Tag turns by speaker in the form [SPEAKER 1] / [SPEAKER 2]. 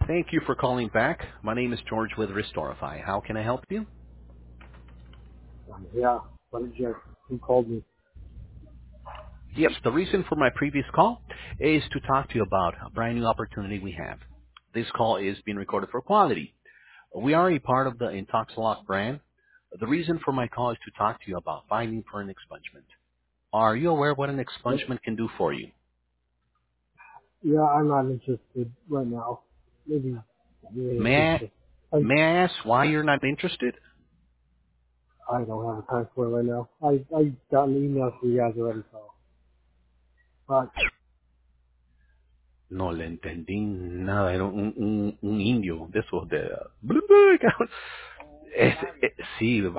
[SPEAKER 1] Thank you for calling back. My name is George with Restorify. How can I help you?
[SPEAKER 2] Yeah, what did you? Who called me?
[SPEAKER 1] Yes, the reason for my previous call is to talk to you about a brand new opportunity we have. This call is being recorded for quality. We are a part of the Intoxilock brand. The reason for my call is to talk to you about fighting for an expungement. Are you aware what an
[SPEAKER 2] What?
[SPEAKER 1] expungement can do for you?
[SPEAKER 2] Yeah, I'm not interested right now. Maybe in the
[SPEAKER 1] May I,
[SPEAKER 2] future. I
[SPEAKER 1] may I ask why you're not interested?
[SPEAKER 2] I don't have a time for it right now. I got an email for you guys already, so. But
[SPEAKER 1] No le entendí nada. Era un indio de esos de... Sí,